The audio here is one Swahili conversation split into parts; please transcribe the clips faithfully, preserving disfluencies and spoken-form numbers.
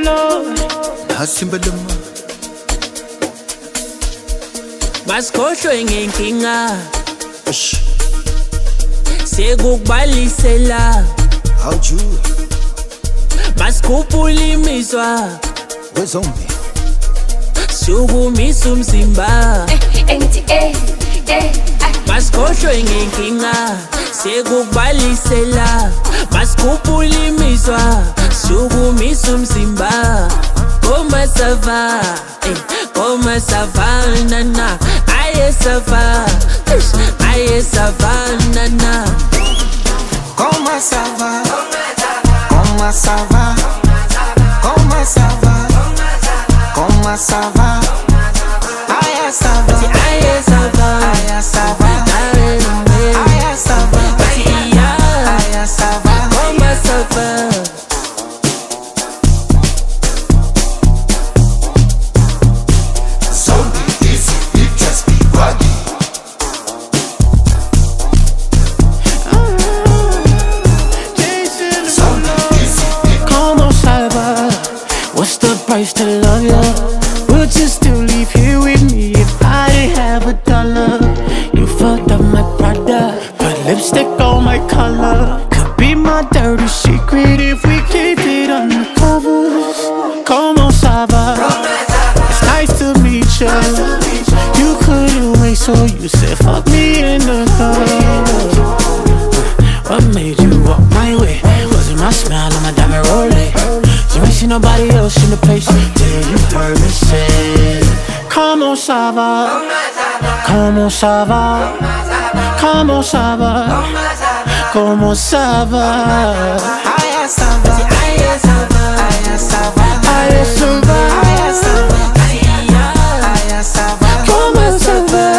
Lord. Hasimbalama Masikhohlwe ngenkinga sekukubalisela how'd you masikhuphula imizwa wezombi sukumisa umzimba N T A masikhohlwe ngenkinga sekukubalisela masikhuphula imizwa sukumisa umzimba Koma sava, eh, koma savana na, aye sava, aye savana na. Koma sava, koma sava, koma sava, koma sava, aye sava, aye sava, aye sava, aye sava, aye sava, koma sava. What's the price to love ya? Would you still leave here with me if I didn't have a dollar? You fucked up my Prada, put lipstick on my collar. Could be my dirty secret if we keep it undercover. Como ça va? It's nice to meet ya. You couldn't wait, so you said fuck me in the club. What made you walk my way? Was it my smile or my diamond rolling? You ain't seen nobody else in the place till you heard me say Comment ça va? Comment ça va? Comment ça va? Comment ça va? aye sava, aye sava, aye sava, Aye sava, aye sava, aye sava, comment ça va?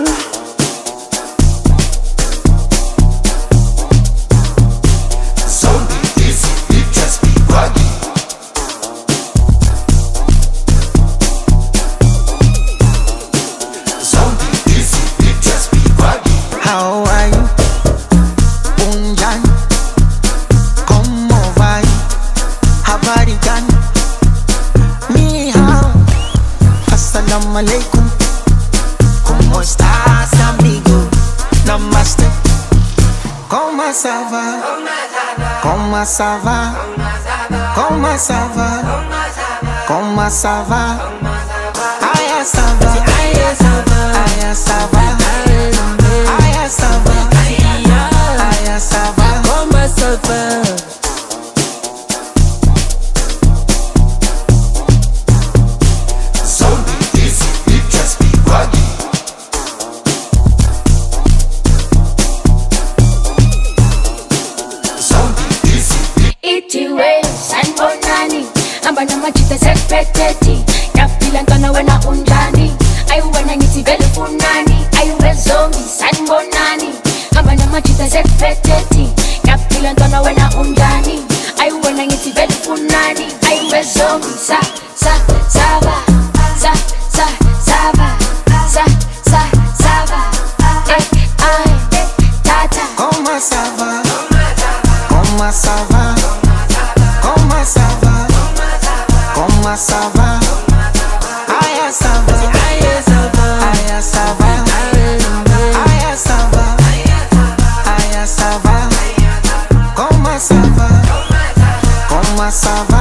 How are you? Unjan? ¿Cómo va? Habari gani? Ni hao. Assalamu alaikum. ¿Cómo estás, amigo? Namaste. ¿Cómo ça va? ¿Cómo ça va? ¿Cómo ça va? ¿Cómo ça va? Aye sava, aye sava, aye sava, aye sava, aye sava, Comment ça va? Itiwe sanibonani amba namachita sekreteti yapila ntwana wena unjani ayiwena ngithi vele funani ayiwe zombi sanibonani amba namachita sekreteti yapila ntwana wena unjani ayiwena ngithi vele funani ayiwe zombi sa sa sava sa sa sava sa sa sava ay ay tata ¿cómo ça va? ¿Cómo ça va? ¿Cómo ça va? ¿Cómo ça va? Aye sava, aye sava, aye sava, aye sava, aye sava, ¿cómo ça va? ¿Cómo ça va?